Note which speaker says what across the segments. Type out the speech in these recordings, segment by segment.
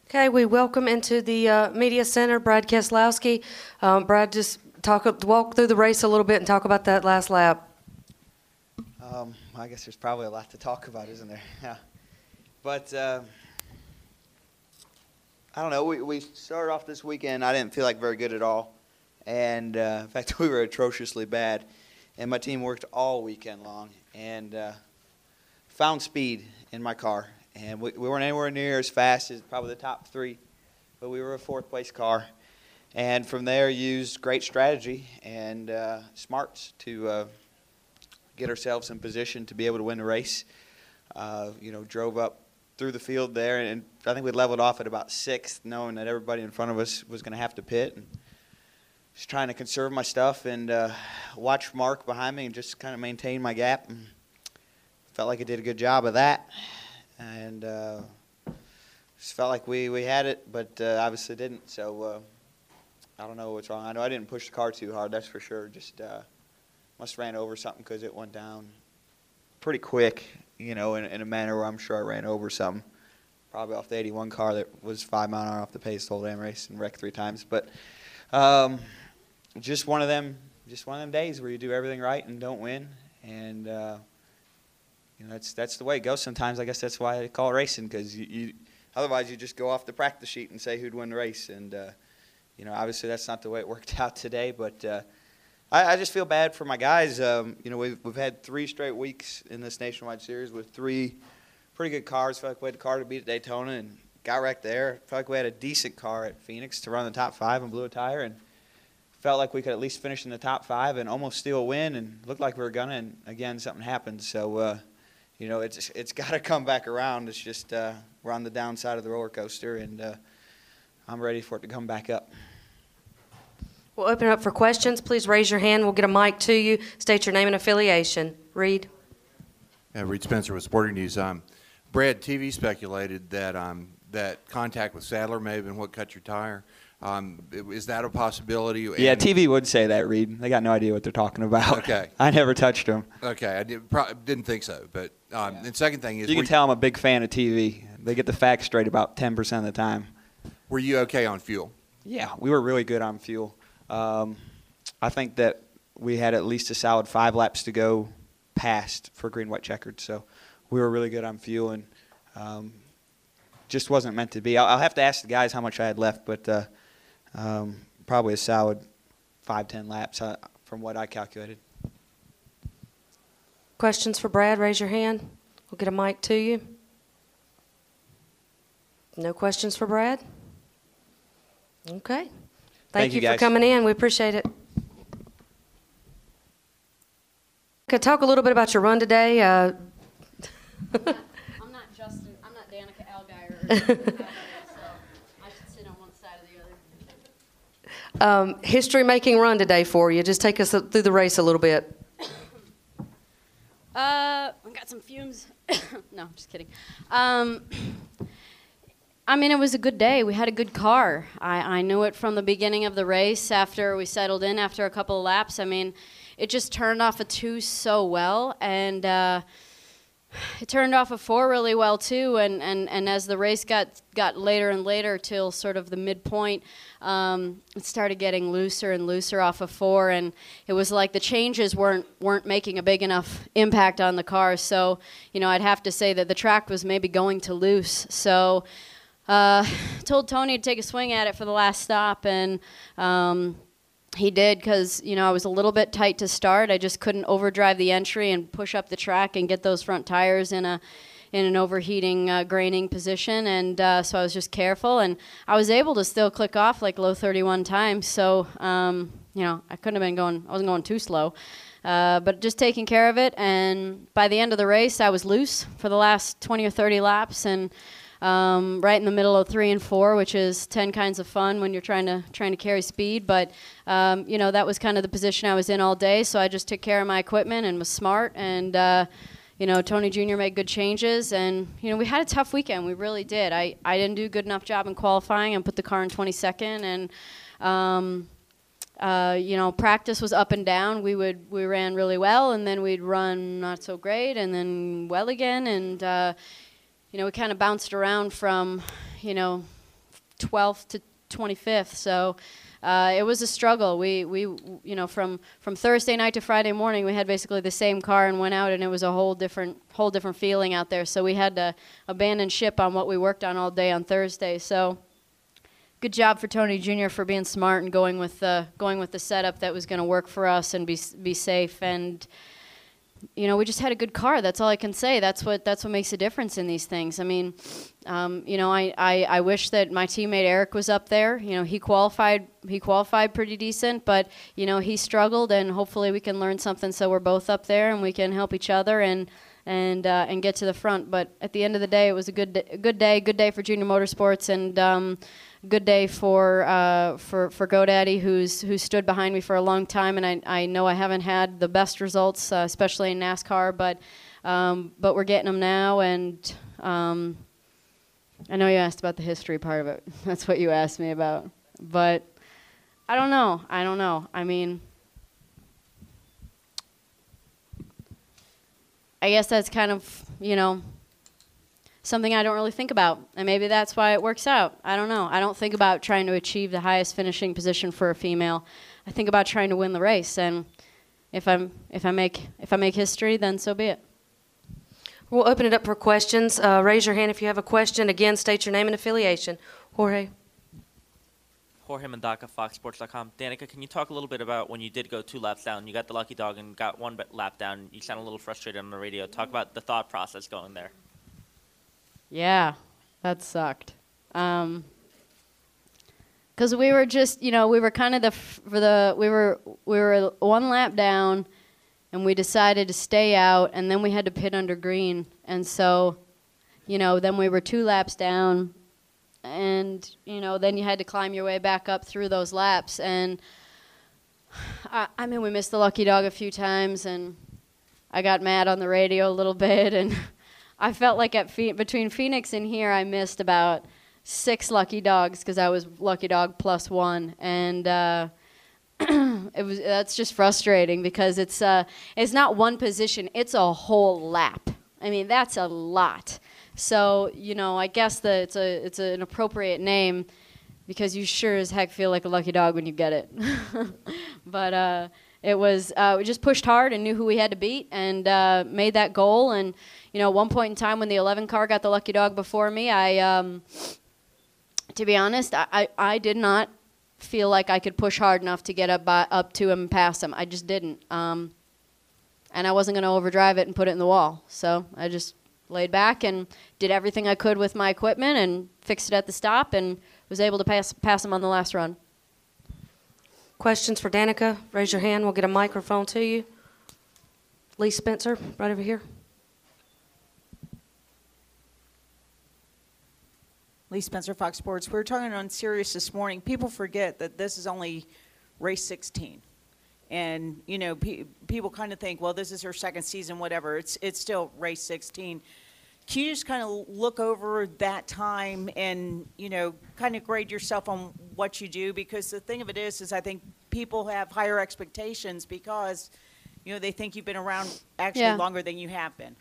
Speaker 1: Okay, we welcome into the media center Brad Keselowski. Brad, just walk through the race a little bit and talk about that last lap.
Speaker 2: I guess there's probably a lot to talk about, isn't there? Yeah. But I don't know. We started off this weekend. I didn't feel like very good at all, and in fact, we were atrociously bad. And my team worked all weekend long and found speed in my car. And we weren't anywhere near as fast as probably the top three, but we were a fourth-place car. And from there, used great strategy and smarts to get ourselves in position to be able to win the race. Drove up through the field there, and I think we leveled off at about sixth, knowing that everybody in front of us was going to have to pit. And just trying to conserve my stuff and watch Mark behind me and just kind of maintain my gap. And felt like I did a good job of that. And just felt like we had it, but obviously didn't. So I don't know what's wrong. I know I didn't push the car too hard, that's for sure. Just must have ran over something because it went down pretty quick, in a manner where I'm sure I ran over something. Probably off the 81 car that was 5 miles an hour off the pace the whole damn race and wrecked 3 times. But just one of them days where you do everything right and don't win. And that's the way it goes sometimes. I guess that's why they call it racing, because you otherwise you just go off the practice sheet and say who'd win the race. And obviously that's not the way it worked out today. But I just feel bad for my guys. We've had 3 straight weeks in this nationwide series with 3 pretty good cars. Felt like we had the car to beat at Daytona and got wrecked there. Felt like we had a decent car at Phoenix to run the top 5 and blew a tire, and felt like we could at least finish in the top 5 and almost steal a win, and looked like we were gonna. And again, something happened. So it's got to come back around. It's just we're on the downside of the roller coaster, and I'm ready for it to come back up.
Speaker 1: We'll open it up for questions. Please raise your hand. We'll get a mic to you. State your name and affiliation. Reed.
Speaker 3: Reed Spencer with Sporting News. Brad, TV speculated that that contact with Sadler may have been what cut your tire. Is that a possibility?
Speaker 2: Yeah, TV would say that, Reed. They got no idea what they're talking about.
Speaker 3: Okay.
Speaker 2: I never touched them.
Speaker 3: Okay, I didn't think so. But the second thing is,
Speaker 2: you can tell I'm a big fan of TV. They get the facts straight about 10% of the time.
Speaker 3: Were you okay on fuel?
Speaker 2: Yeah, we were really good on fuel. I think that we had at least a solid 5 laps to go past for green, white, checkered. So we were really good on fuel, and just wasn't meant to be. I'll have to ask the guys how much I had left, but probably a solid 5-10 laps from what I calculated.
Speaker 1: Questions for Brad? Raise your hand. We'll get a mic to you. No questions for Brad? Okay. Thank you for coming in. We appreciate it. Could talk a little bit about your run today.
Speaker 4: I'm not Danica Allgaier, so I should sit on one side or the other.
Speaker 1: History-making run today for you. Just take us through the race a little bit.
Speaker 4: I got some fumes. No, I'm just kidding. It was a good day. We had a good car. I knew it from the beginning of the race after we settled in after a couple of laps. It just turned off a 2 so well, and it turned off a 4 really well too. And as the race got later and later till sort of the midpoint, it started getting looser and looser off of 4, and it was like the changes weren't making a big enough impact on the car. So I'd have to say that the track was maybe going to loose. So told Tony to take a swing at it for the last stop, and he did, because I was a little bit tight to start. I just couldn't overdrive the entry and push up the track and get those front tires in an overheating graining position, and so I was just careful, and I was able to still click off like low 31 times. So I couldn't have been I wasn't going too slow. But just taking care of it, and by the end of the race I was loose for the last 20 or 30 laps, and right in the middle of 3 and 4, which is 10 kinds of fun when you're trying to carry speed. But that was kind of the position I was in all day. So I just took care of my equipment and was smart. And Tony Jr. made good changes. And we had a tough weekend. We really did. I didn't do a good enough job in qualifying and put the car in 22nd. And practice was up and down. We ran really well, and then we'd run not so great, and then well again. And we kind of bounced around from, 12th to 25th. So it was a struggle. We you know, from Thursday night to Friday morning, we had basically the same car and went out, and it was a whole different feeling out there. So we had to abandon ship on what we worked on all day on Thursday. So good job for Tony Jr. for being smart and going with the setup that was going to work for us and be safe. And you know, we just had a good car. That's all I can say. That's what makes a difference in these things. I mean, you know, I wish that my teammate Eric was up there. You know, he qualified pretty decent, but you know, he struggled, and hopefully we can learn something so we're both up there and we can help each other and get to the front. But at the end of the day, it was a good day for Junior Motorsports, and good day for GoDaddy, who's stood behind me for a long time. And I know I haven't had the best results, especially in NASCAR, but we're getting them now. And I know you asked about the history part of it. That's what you asked me about. But I don't know. I mean, I guess that's kind of, you know, something I don't really think about, and maybe that's why it works out. I don't know. I don't think about trying to achieve the highest finishing position for a female. I think about trying to win the race, and if I make history, then so be it.
Speaker 1: We'll open it up for questions. Raise your hand if you have a question. Again, state your name and affiliation. Jorge.
Speaker 5: Jorge Mendaca, FoxSports.com. Danica, can you talk a little bit about when you did go 2 laps down? You got the lucky dog and got 1 lap down. You sound a little frustrated on the radio. Talk about the thought process going there.
Speaker 4: Yeah, that sucked. 'Cause we were just, you know, we were kind of we were 1 lap down, and we decided to stay out, and then we had to pit under green, and so, you know, then we were 2 laps down, and you know, then you had to climb your way back up through those laps, and I mean, we missed the lucky dog a few times, and I got mad on the radio a little bit, and I felt like between Phoenix and here, I missed about 6 lucky dogs because I was lucky dog plus 1, and that's just frustrating because it's not one position, it's a whole lap. I mean, that's a lot. So you know, I guess it's an appropriate name because you sure as heck feel like a lucky dog when you get it. But it was we just pushed hard and knew who we had to beat and made that goal. And you know, at one point in time when the 11 car got the lucky dog before me, to be honest, I did not feel like I could push hard enough to get up to him and pass him. I just didn't. And I wasn't going to overdrive it and put it in the wall. So I just laid back and did everything I could with my equipment and fixed it at the stop and was able to pass him on the last run.
Speaker 1: Questions for Danica? Raise your hand. We'll get a microphone to you. Lee Spencer, right over here.
Speaker 6: Lee Spencer, Fox Sports. We were talking on Sirius this morning. People forget that this is only race 16. And, you know, people kind of think, well, this is her second season, whatever. It's still race 16. Can you just kind of look over that time and, you know, kind of grade yourself on what you do? Because the thing of it is I think people have higher expectations because, you know, they think you've been around actually longer than you have been.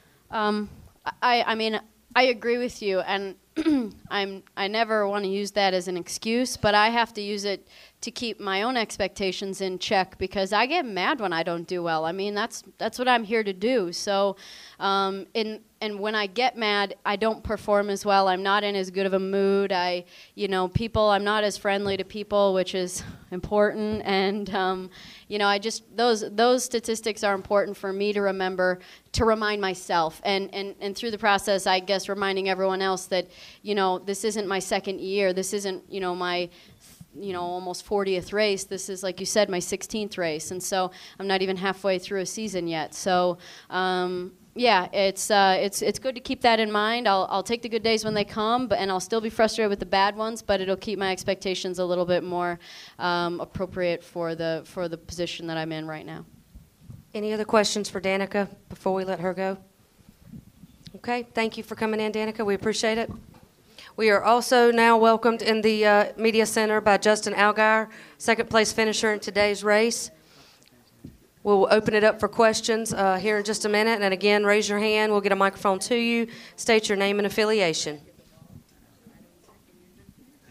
Speaker 4: I mean, I agree with you, and I never want to use that as an excuse, but I have to use it to keep my own expectations in check because I get mad when I don't do well. I mean, that's what I'm here to do. So, and when I get mad, I don't perform as well. I'm not in as good of a mood. I'm not as friendly to people, which is important. And, you know, those statistics are important for me to remember, to remind myself. And through the process, I guess, reminding everyone else that, you know, this isn't my second year. This isn't, you know, my almost 40th race. This is, like you said, my 16th race. And so I'm not even halfway through a season yet. So, yeah, it's good to keep that in mind. I'll take the good days when they come, and I'll still be frustrated with the bad ones, but it'll keep my expectations a little bit more appropriate for the position that I'm in right now.
Speaker 1: Any other questions for Danica before we let her go? Okay, thank you for coming in, Danica. We appreciate it. We are also now welcomed in the Media Center by Justin Allgaier, second place finisher in today's race. We'll open it up for questions here in just a minute. And again, raise your hand. We'll get a microphone to you. State your name and affiliation.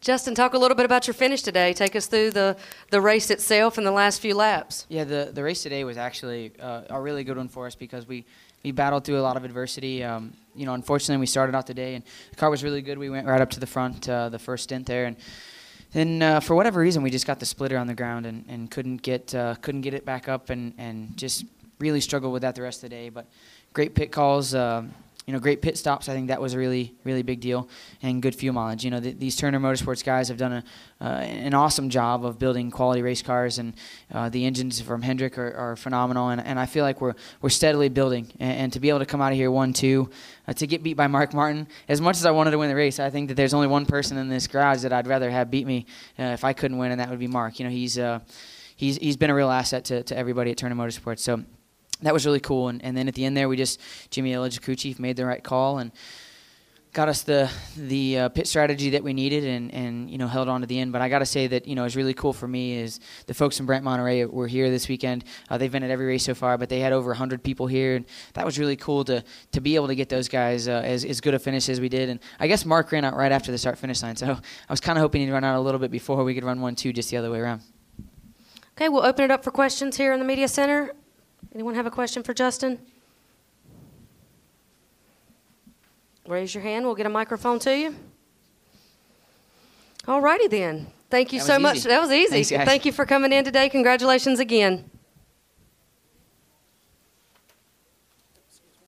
Speaker 1: Justin, talk a little bit about your finish today. Take us through the race itself and the last few laps.
Speaker 7: Yeah, the race today was actually a really good one for us because we battled through a lot of adversity. Unfortunately, we started out the day, and the car was really good. We went right up to the front the first stint there, and then for whatever reason, we just got the splitter on the ground and couldn't get it back up, and just really struggled with that the rest of the day. But great pit calls. Great pit stops. I think that was a really, really big deal, and good fuel mileage. These Turner Motorsports guys have done an awesome job of building quality race cars, and the engines from Hendrick are phenomenal. And I feel like we're steadily building. And to be able to come out of here 1-2, to get beat by Mark Martin, as much as I wanted to win the race, I think that there's only one person in this garage that I'd rather have beat me if I couldn't win, and that would be Mark. He's been a real asset to everybody at Turner Motorsports. So that was really cool. And then at the end there, Jimmy Illich, crew chief, made the right call and got us the pit strategy that we needed and held on to the end. But I got to say that, it's really cool for me is the folks from Brent Monterey were here this weekend. They've been at every race so far, but they had over 100 people here. And that was really cool to be able to get those guys as good a finish as we did. And I guess Mark ran out right after the start-finish line. So I was kind of hoping he'd run out a little bit before we could run 1-2 just the other way around.
Speaker 1: Okay, we'll open it up for questions here in the Media Center. Anyone have a question for Justin? Raise your hand. We'll get a microphone to you. All righty then. Thank you so much. That was easy.
Speaker 7: Thanks, guys.
Speaker 1: Thank you for coming in today. Congratulations again.